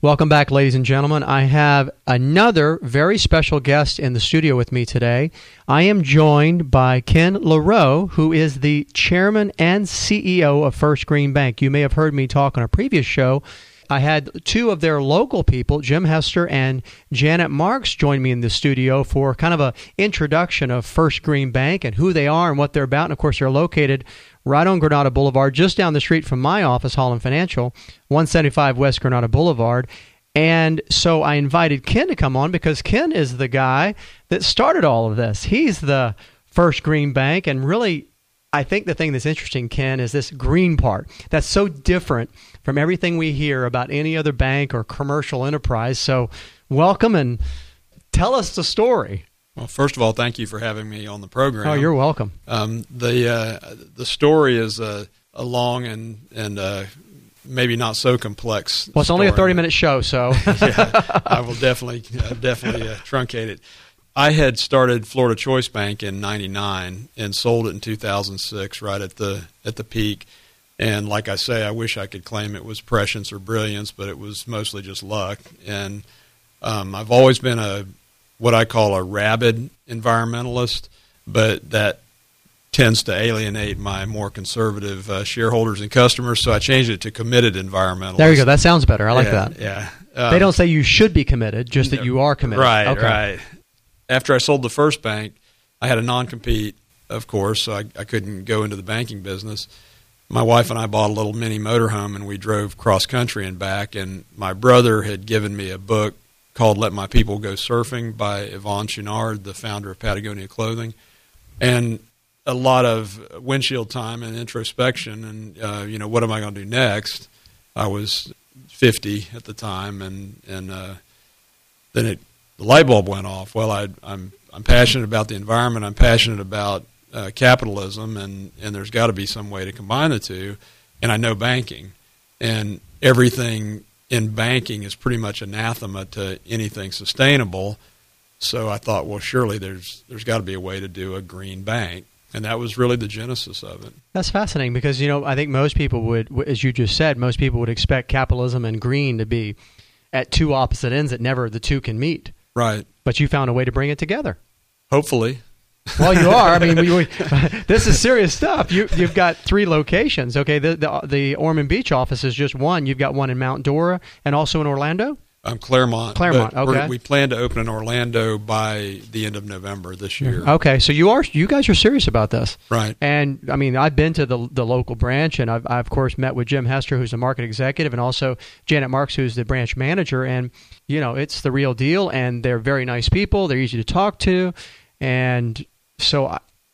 Welcome back, ladies and gentlemen. I have another very special guest in the studio with me today. I am joined by Ken LaRoe, who is the chairman and CEO of First Green Bank. You may have heard me talk on a previous show. I had two of their local people, Jim Hester and Janet Marks, join me in the studio for kind of an introduction of First Green Bank and who they are and what they're about. And, of course, they're located right on Granada Boulevard, just down the street from my office, Holland Financial, 175 West Granada Boulevard. And so I invited Ken to come on because Ken is the guy that started all of this. He's the First Green Bank, and really, I think the thing that's interesting, Ken, is this green part. That's so different from everything we hear about any other bank or commercial enterprise. So welcome and tell us the story. Well, first of all, thank you for having me on the program. Oh, you're welcome. The story is a long and maybe not so complex. Well, it's only a 30-minute show, so yeah, I will definitely truncate it. I had started Florida Choice Bank in '99 and sold it in 2006, right at the peak. And like I say, I wish I could claim it was prescience or brilliance, but it was mostly just luck. And I've always been what I call a rabid environmentalist, but that tends to alienate my more conservative shareholders and customers, so I changed it to committed environmentalist. There you go. That sounds better. I like that. Yeah. They don't say you should be committed, just that you are committed. Right, okay. Right. After I sold the first bank, I had a non-compete, of course, so I couldn't go into the banking business. My wife and I bought a little mini motorhome, and we drove cross-country and back, and my brother had given me a book called Let My People Go Surfing by Yvon Chouinard, the founder of Patagonia Clothing, and a lot of windshield time and introspection and, what am I going to do next? I was 50 at the time, and then the light bulb went off. Well, I'm passionate about the environment. I'm passionate about capitalism, and there's got to be some way to combine the two. And I know banking, and everything in banking is pretty much anathema to anything sustainable. So I thought, well, surely there's got to be a way to do a green bank. And that was really the genesis of it. That's fascinating because, I think most people would, as you just said, most people would expect capitalism and green to be at two opposite ends that never the two can meet. Right. But you found a way to bring it together. Hopefully. Well, you are. I mean, this is serious stuff. You've got 3 locations. Okay, the Ormond Beach office is just one. You've got one in Mount Dora and also in Orlando? Claremont. Okay. We plan to open in Orlando by the end of November this year. Okay, so you guys are serious about this, right? And I mean, I've been to the local branch, and I've of course met with Jim Hester, who's the market executive, and also Janet Marks, who's the branch manager. And it's the real deal, and they're very nice people. They're easy to talk to, and so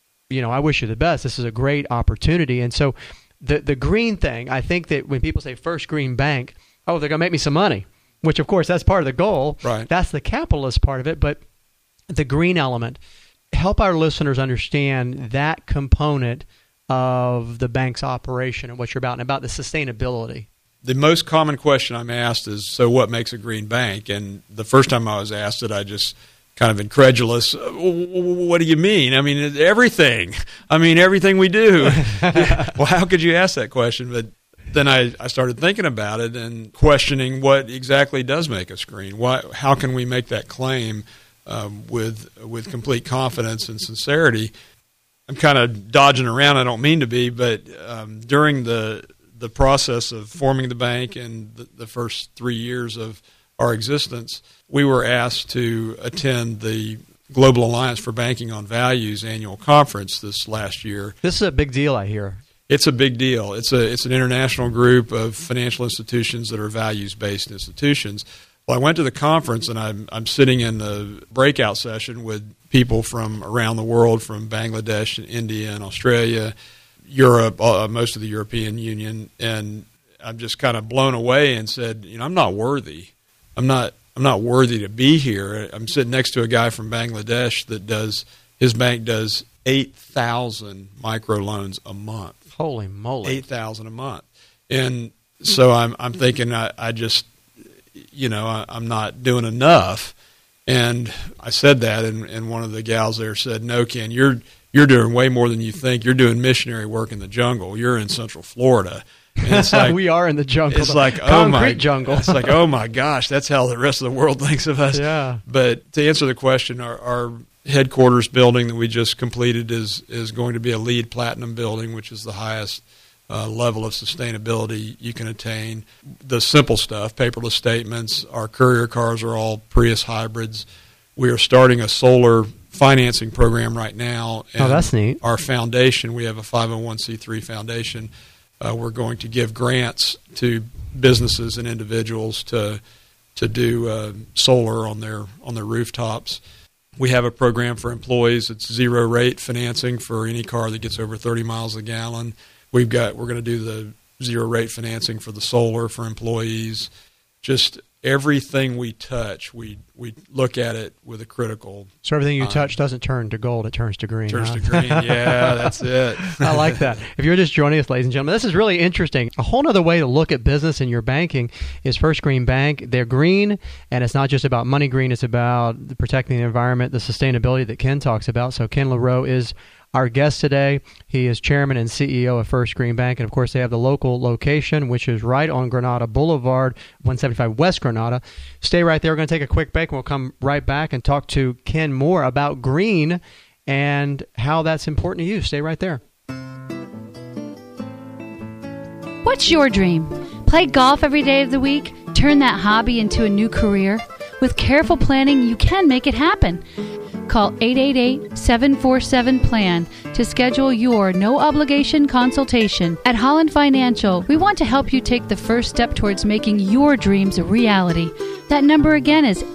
I wish you the best. This is a great opportunity, and so the green thing. I think that when people say First Green Bank, they're going to make me some money. Which, of course, that's part of the goal. Right. That's the capitalist part of it. But the green element, help our listeners understand that component of the bank's operation and what you're about, and about the sustainability. The most common question I'm asked is, so what makes a green bank? And the first time I was asked it, I just kind of incredulous, what do you mean? I mean, everything. I mean, everything we do. Well, how could you ask that question? But then I started thinking about it and questioning what exactly does make us green. How can we make that claim with complete confidence and sincerity? I'm kind of dodging around. I don't mean to be, but during the process of forming the bank and the first 3 years of our existence, we were asked to attend the Global Alliance for Banking on Values annual conference this last year. This is a big deal, I hear. It's a big deal. It's an international group of financial institutions that are values-based institutions. Well, I went to the conference, and I'm sitting in the breakout session with people from around the world, from Bangladesh and India and Australia, Europe, most of the European Union, and I'm just kind of blown away and said, I'm not worthy. I'm not worthy to be here. I'm sitting next to a guy from Bangladesh that his bank does 8,000 microloans a month. Holy moly! 8,000 a month, and so I'm thinking I just I'm not doing enough, and I said that, and one of the gals there said, "No, Ken, you're doing way more than you think. You're doing missionary work in the jungle. You're in Central Florida, And it's like, we are in the jungle. It's like, concrete jungle. It's like, oh my gosh, that's how the rest of the world thinks of us. Yeah. But to answer the question, our headquarters building that we just completed is going to be a LEED Platinum building, which is the highest level of sustainability you can attain. The simple stuff, paperless statements, our courier cars are all Prius hybrids. We are starting a solar financing program right now. And that's neat. Our foundation, we have a 501c3 foundation. We're going to give grants to businesses and individuals to do solar on their rooftops. We have a program for employees. It's zero rate financing for any car that gets over 30 miles a gallon. We're going to do the zero rate financing for the solar for employees. Just everything we touch, we look at it with a critical. So everything you touch doesn't turn to gold; it turns to green. Turns to green. Yeah, that's it. I like that. If you're just joining us, ladies and gentlemen, this is really interesting. A whole other way to look at business in your banking is First Green Bank. They're green, and it's not just about money green. It's about protecting the environment, the sustainability that Ken talks about. So Ken LaRoe is our guest today. He is chairman and CEO of First Green Bank. And, of course, they have the local location, which is right on Granada Boulevard, 175 West Granada. Stay right there. We're going to take a quick break, and we'll come right back and talk to Ken more about green and how that's important to you. Stay right there. What's your dream? Play golf every day of the week? Turn that hobby into a new career? With careful planning, you can make it happen. Call 888-747-PLAN to schedule your no-obligation consultation. At Holland Financial, we want to help you take the first step towards making your dreams a reality. That number again is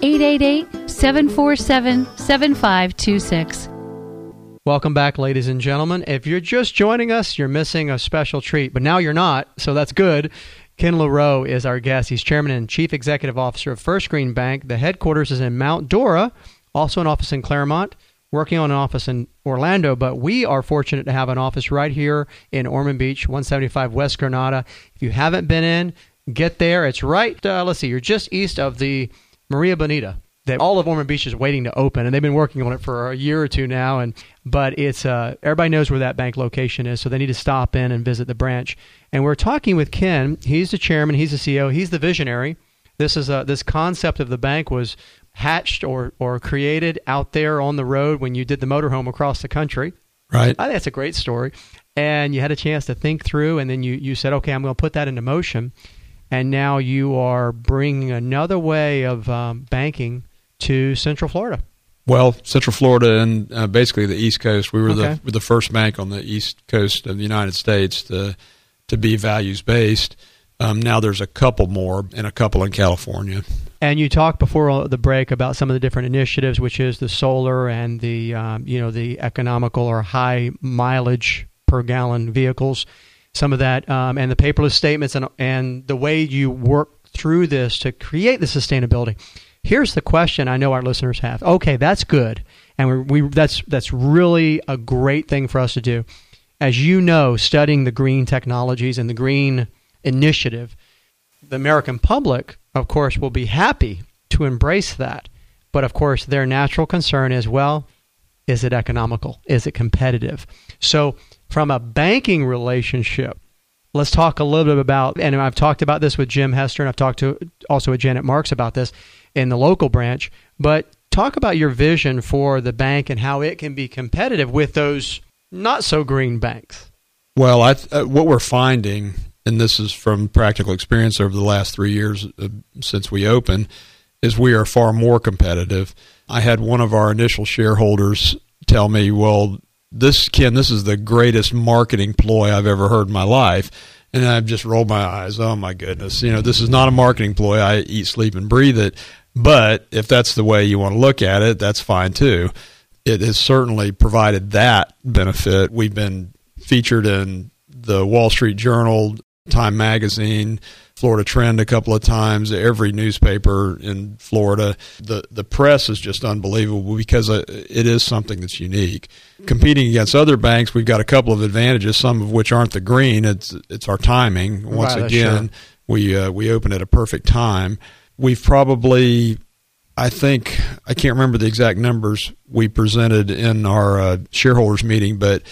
888-747-7526. Welcome back, ladies and gentlemen. If you're just joining us, you're missing a special treat, but now you're not, so that's good. Ken LaRoe is our guest. He's chairman and chief executive officer of First Green Bank. The headquarters is in Mount Dora. Also an office in Claremont, working on an office in Orlando, but we are fortunate to have an office right here in Ormond Beach, 175 West Granada. If you haven't been in, get there. It's right, you're just east of the Maria Bonita. All of Ormond Beach is waiting to open, and they've been working on it for a year or two now. But it's everybody knows where that bank location is, so they need to stop in and visit the branch. And we're talking with Ken. He's the chairman. He's the CEO. He's the visionary. This concept of the bank was hatched or created out there on the road when you did the motorhome across the country. Right. I think that's a great story. And you had a chance to think through, and then you said, okay, I'm going to put that into motion. And now you are bringing another way of banking to Central Florida. Well, Central Florida and basically the East Coast. We were the first bank on the East Coast of the United States to be values-based. Now there's a couple more and a couple in California. And you talked before the break about some of the different initiatives, which is the solar and the the economical or high mileage per gallon vehicles, some of that, and the paperless statements and the way you work through this to create the sustainability. Here's the question I know our listeners have. Okay, that's good, and that's really a great thing for us to do. As you know, studying the green technologies and the green initiative, the American public, of course, will be happy to embrace that. But, of course, their natural concern is, well, is it economical? Is it competitive? So from a banking relationship, let's talk a little bit about, and I've talked about this with Jim Hester, and I've talked to also with Janet Marks about this in the local branch, but talk about your vision for the bank and how it can be competitive with those not-so-green banks. Well, what we're finding, and this is from practical experience over the last 3 years since we opened, is we are far more competitive. I had one of our initial shareholders tell me, well, Ken, this is the greatest marketing ploy I've ever heard in my life. And I've just rolled my eyes. Oh, my goodness. This is not a marketing ploy. I eat, sleep, and breathe it. But if that's the way you want to look at it, that's fine too. It has certainly provided that benefit. We've been featured in the Wall Street Journal, Time Magazine, Florida Trend a couple of times, every newspaper in Florida. The press is just unbelievable because it is something that's unique. Competing against other banks, we've got a couple of advantages, some of which aren't the green. It's our timing. Once again, sure. We open at a perfect time. We've probably, I can't remember the exact numbers we presented in our shareholders meeting, but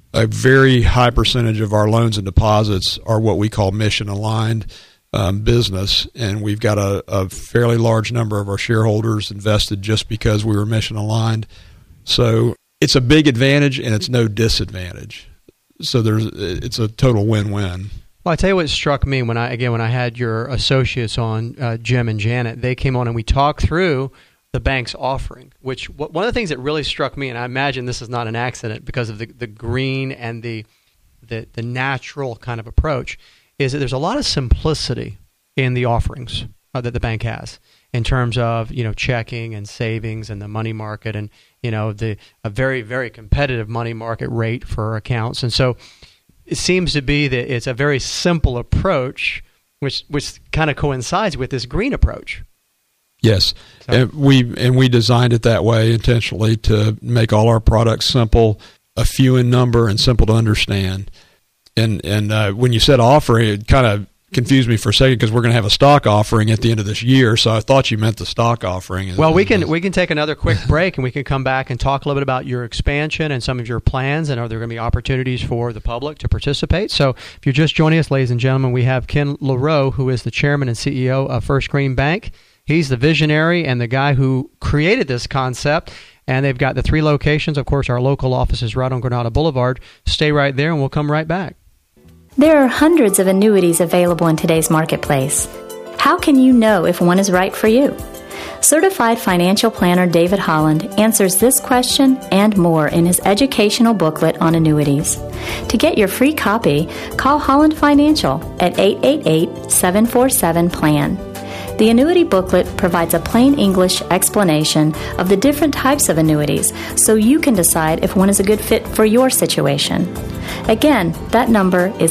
a very high percentage of our loans and deposits are what we call mission-aligned business, and we've got a fairly large number of our shareholders invested just because we were mission-aligned. So it's a big advantage, and it's no disadvantage. So it's a total win-win. Well, I tell you what struck me when I had your associates on, Jim and Janet. They came on and we talked through the bank's offering, which one of the things that really struck me, and I imagine this is not an accident because of the green and the natural kind of approach, is that there's a lot of simplicity in the offerings that the bank has in terms of checking and savings and the money market and a very, very competitive money market rate for accounts. And so it seems to be that it's a very simple approach, which kind of coincides with this green approach. Yes, so. and we designed it that way intentionally to make all our products simple, a few in number, and simple to understand. And when you said offering, it kind of confused me for a second because we're going to have a stock offering at the end of this year. So I thought you meant the stock offering. Well, we can take another quick break and we can come back and talk a little bit about your expansion and some of your plans, and are there going to be opportunities for the public to participate? So if you're just joining us, ladies and gentlemen, we have Ken LaRoe, who is the chairman and CEO of First Green Bank. He's the visionary and the guy who created this concept, and they've got the 3 locations. Of course, our local office is right on Granada Boulevard. Stay right there, and we'll come right back. There are hundreds of annuities available in today's marketplace. How can you know if one is right for you? Certified financial planner David Holland answers this question and more in his educational booklet on annuities. To get your free copy, call Holland Financial at 888-747-PLAN. The annuity booklet provides a plain English explanation of the different types of annuities so you can decide if one is a good fit for your situation. Again, that number is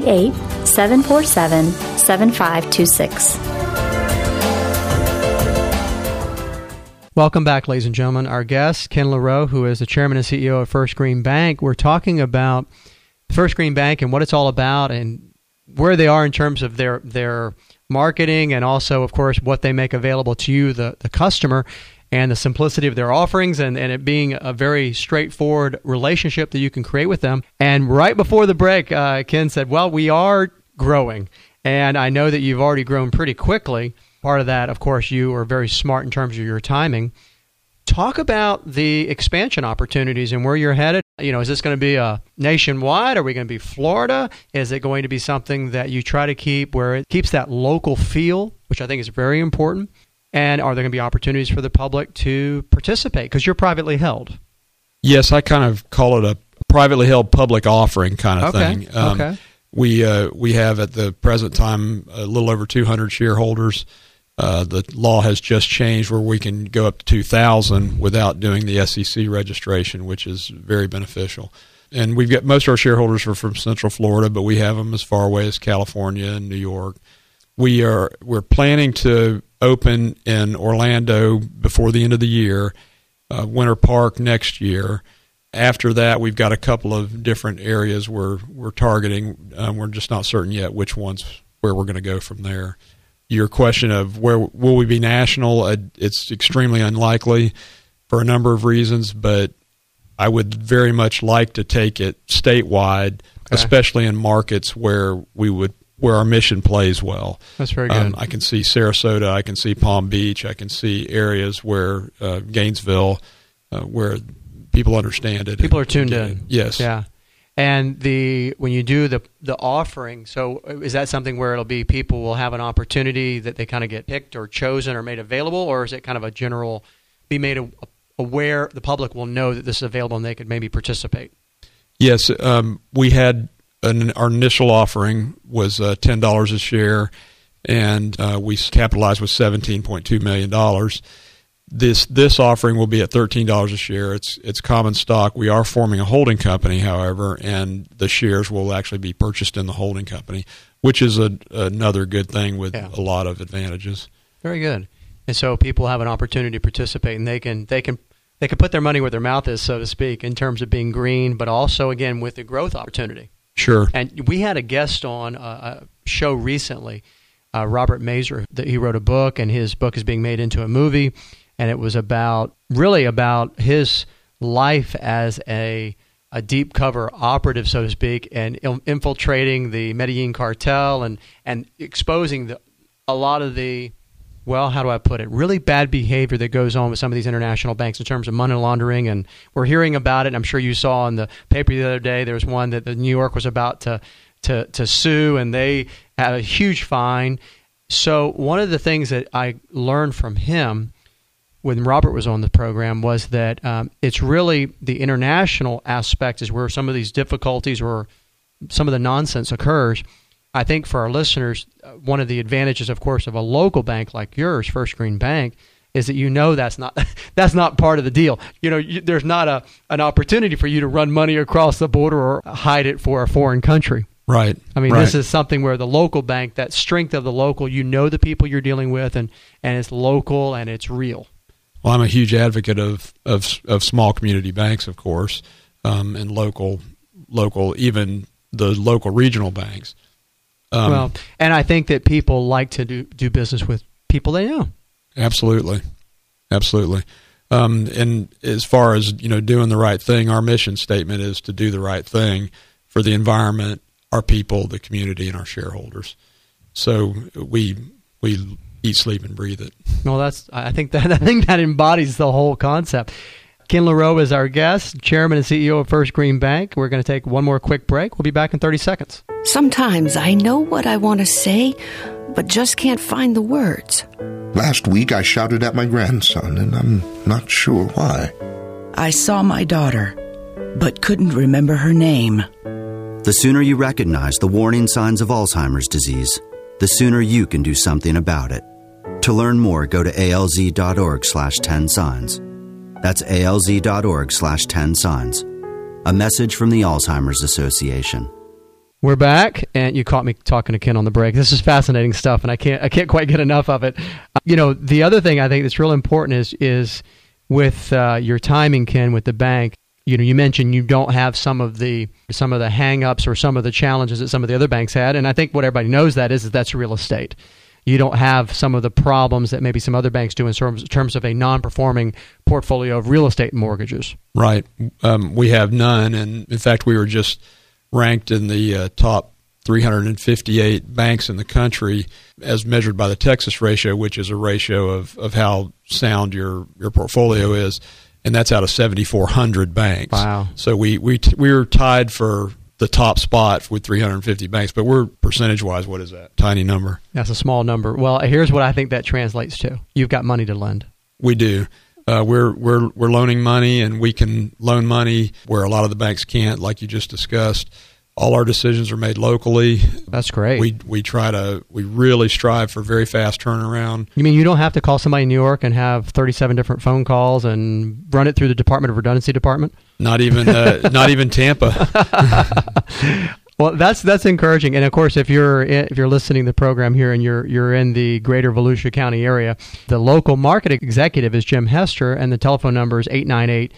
888-747-7526. Welcome back, ladies and gentlemen. Our guest, Ken LaRoe, who is the chairman and CEO of First Green Bank. We're talking about First Green Bank and what it's all about and where they are in terms of their marketing, and also, of course, what they make available to you, the customer, and the simplicity of their offerings, and it being a very straightforward relationship that you can create with them. And right before the break, Ken said, well, we are growing, and I know that you've already grown pretty quickly. Part of that, of course, you are very smart in terms of your timing. Talk about the expansion opportunities and where you're headed. Is this going to be a nationwide? Are we going to be Florida? Is it going to be something that you try to keep where it keeps that local feel, which I think is very important? And are there going to be opportunities for the public to participate? Because you're privately held. Yes, I kind of call it a privately held public offering kind of thing. Okay. We have at the present time a little over 200 shareholders. The law has just changed where we can go up to 2,000 without doing the SEC registration, which is very beneficial. And we've got most of our shareholders are from Central Florida, but we have them as far away as California and New York. We're planning to open in Orlando before the end of the year, Winter Park next year. After that, we've got a couple of different areas we're targeting. We're just not certain yet which ones where we're going to go from there. Your question of where will we be national, it's extremely unlikely for a number of reasons, but I would very much like to take it statewide, especially in markets where our mission plays well. That's very good. I can see Sarasota, I can see Palm Beach, I can see areas where Gainesville, where people understand it. People are tuned in. Yes. Yeah. And when you do the offering, so is that something where it'll be people will have an opportunity that they kind of get picked or chosen or made available, or is it kind of a general, be made aware, the public will know that this is available and they could maybe participate? Yes, we had our initial offering was $10 a share, and we capitalized with $17.2 million. This offering will be at $13 a share. It's common stock. We are forming a holding company, however, and the shares will actually be purchased in the holding company, which is another good thing with a lot of advantages. Very good. And so people have an opportunity to participate, and they can put their money where their mouth is, so to speak, in terms of being green, but also again with the growth opportunity. Sure. And we had a guest on a show recently, Robert Mazur. He wrote a book, and his book is being made into a movie. And it was about his life as a a deep cover operative, so to speak, and infiltrating the Medellin cartel and exposing a lot of the, well, how do I put it, really bad behavior that goes on with some of these international banks in terms of money laundering. And we're hearing about it. I'm sure you saw in the paper the other day, there was one that the New York was about to sue, and they had a huge fine. So one of the things that I learned from him when Robert was on the program was that it's really the international aspect is where some of these difficulties or some of the nonsense occurs. I think for our listeners, one of the advantages, of course, of a local bank like yours, First Green Bank, is that that's not part of the deal. There's not an opportunity for you to run money across the border or hide it for a foreign country. Right. I mean, right. This is something where the local bank, that strength of the local, the people you're dealing with, and it's local and it's real. Well, I'm a huge advocate of small community banks, of course, and local, even the local regional banks. And I think that people like to do business with people they know. Absolutely. And as far as doing the right thing, our mission statement is to do the right thing for the environment, our people, the community, and our shareholders. So we eat, sleep, and breathe it. Well, I think that embodies the whole concept. Ken LaRoe is our guest, Chairman and CEO of First Green Bank. We're going to take one more quick break. We'll be back in 30 seconds. Sometimes I know what I want to say, but just can't find the words. Last week I shouted at my grandson, and I'm not sure why. I saw my daughter, but couldn't remember her name. The sooner you recognize the warning signs of Alzheimer's disease, the sooner you can do something about it. To learn more, go to alz.org/10signs. That's alz.org/10signs. A message from the Alzheimer's Association. We're back, and you caught me talking to Ken on the break. This is fascinating stuff, and I can't quite get enough of it. The other thing I think that's real important is with your timing, Ken, with the bank. You mentioned you don't have some of the hang-ups or some of the challenges that some of the other banks had, and I think what everybody knows that's real estate. You don't have some of the problems that maybe some other banks do in terms of a non-performing portfolio of real estate mortgages. Right. We have none, and in fact, we were just ranked in the top 358 banks in the country as measured by the Texas ratio, which is a ratio of how sound your portfolio is. And that's out of 7,400 banks. Wow! So we were tied for the top spot with 350 banks, but we're percentage-wise, what is that? Tiny number. That's a small number. Well, here's what I think that translates to: you've got money to lend. We do. We're loaning money, and we can loan money where a lot of the banks can't, like you just discussed. All our decisions are made locally. That's great. We really strive for very fast turnaround. You mean you don't have to call somebody in New York and have 37 different phone calls and run it through the Department of Redundancy Department? Not even Tampa. Well, that's encouraging. And of course, if you're listening to the program here and you're in the greater Volusia County area, the local market executive is Jim Hester, and the telephone number is 898-0312,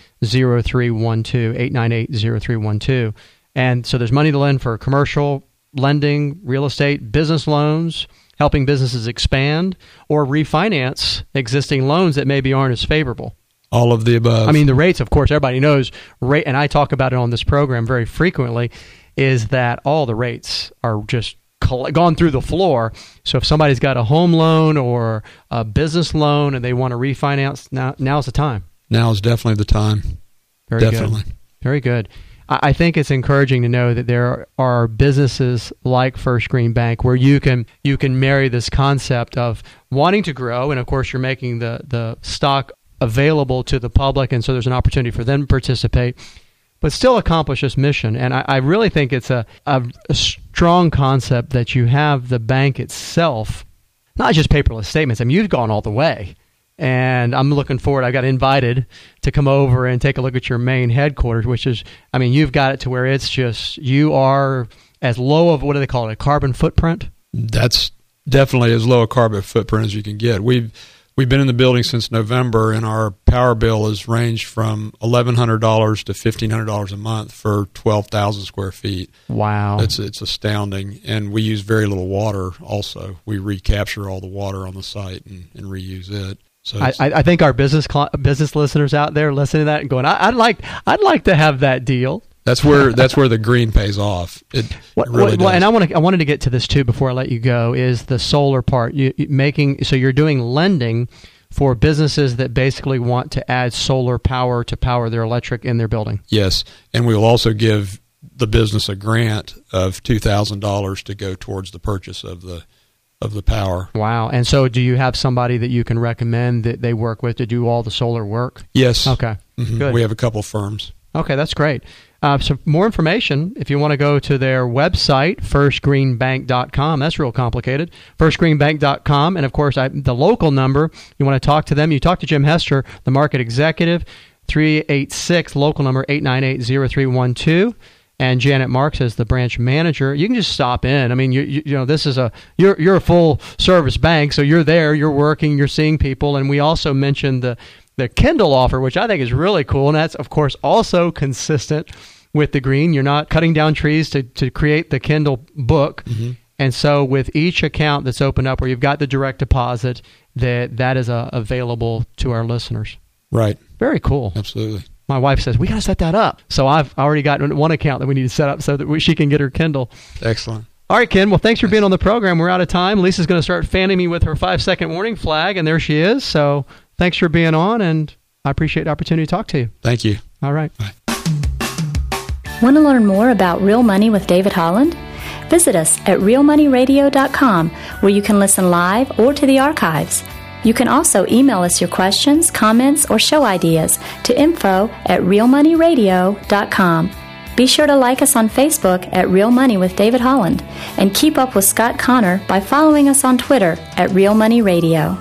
898-0312. And so there's money to lend for commercial lending, real estate, business loans, helping businesses expand, or refinance existing loans that maybe aren't as favorable. All of the above. I mean, the rates, of course, everybody knows, and I talk about it on this program very frequently, is that all the rates are just gone through the floor. So if somebody's got a home loan or a business loan and they want to refinance, now's the time. Now is definitely the time. Definitely. Very good. I think it's encouraging to know that there are businesses like First Green Bank where you can marry this concept of wanting to grow, and of course you're making the stock available to the public, and so there's an opportunity for them to participate, but still accomplish this mission. And I really think it's a strong concept that you have the bank itself, not just paperless statements. I mean, you've gone all the way. And I'm looking forward. I got invited to come over and take a look at your main headquarters, which is, I mean, you've got it to where it's just, you are as low of, what do they call it, a carbon footprint? That's definitely as low a carbon footprint as you can get. We've been in the building since November, and our power bill has ranged from $1,100 to $1,500 a month for 12,000 square feet. Wow. It's astounding. And we use very little water also. We recapture all the water on the site and reuse it. So I think our business listeners out there listening to that and going, I'd like to have that deal. That's where the green pays off. It really does. And I wanted to get to this too before I let you go. Is the solar part so you're doing lending for businesses that basically want to add solar power to power their electric in their building? Yes, and we will also give the business a grant of $2,000 to go towards the purchase of the power. Wow. And so do you have somebody that you can recommend that they work with to do all the solar work? Yes. Okay. Mm-hmm. Good. We have a couple firms. Okay, that's great. So more information, if you want to go to their website, firstgreenbank.com. That's real complicated. Firstgreenbank.com. And, of course, the local number, you want to talk to them. You talk to Jim Hester, the market executive, 386, local number 898-0312. And Janet Marks as the branch manager. You can just stop in. I mean, you know, this is you're a full service bank, so you're there, you're working, you're seeing people. And we also mentioned the Kindle offer, which I think is really cool, and that's of course also consistent with the green. You're not cutting down trees to create the Kindle book. Mm-hmm. And so with each account that's opened up where you've got the direct deposit, that is available to our listeners. Right. Very cool. Absolutely. My wife says, we got to set that up. So I've already got one account that we need to set up so that she can get her Kindle. Excellent. All right, Ken. Well, thanks for being on the program. We're out of time. Lisa's going to start fanning me with her 5-second warning flag, and there she is. So thanks for being on, and I appreciate the opportunity to talk to you. Thank you. All right. Bye. Want to learn more about Real Money with David Holland? Visit us at realmoneyradio.com, where you can listen live or to the archives. You can also email us your questions, comments, or show ideas to info@realmoneyradio.com. Be sure to like us on Facebook at Real Money with David Holland, and keep up with Scott Connor by following us on Twitter at Real Money Radio.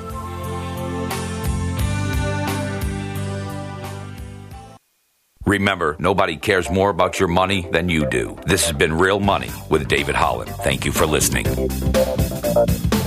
Remember, nobody cares more about your money than you do. This has been Real Money with David Holland. Thank you for listening.